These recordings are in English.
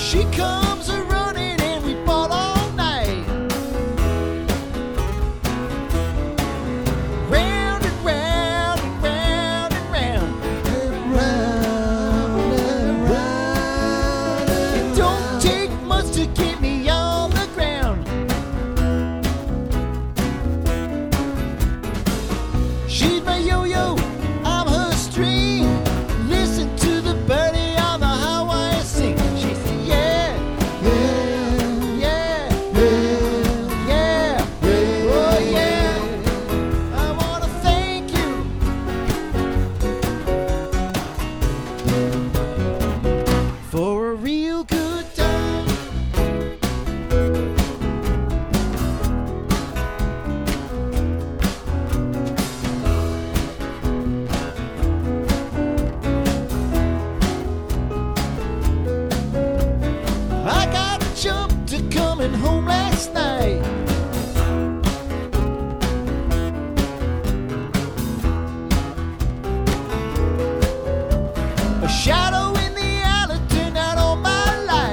She comes a running and we fall all night. Round and round and round and round. Round and round. It don't take much to get me on the ground. She's my yo-yo, I'm her string. Listen to the birdie on the highway sing. She said, yeah, Yeah, yeah, yeah, yeah, yeah. oh yeah. I wanna thank you for a real good time. I got jumped to coming home last night. A shadow in the alley turned out all my light.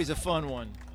always a fun one.